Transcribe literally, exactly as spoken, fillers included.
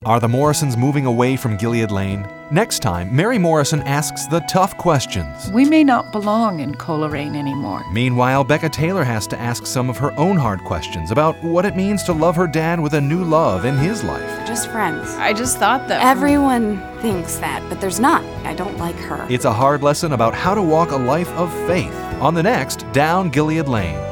Are the Morrisons moving away from Gilead Lane? Next time, Mary Morrison asks the tough questions. We may not belong in Coleraine anymore. Meanwhile, Becca Taylor has to ask some of her own hard questions about what it means to love her dad with a new love in his life. Just friends. I just thought that... Everyone thinks that, but there's not. I don't like her. It's a hard lesson about how to walk a life of faith on the next Down Gilead Lane.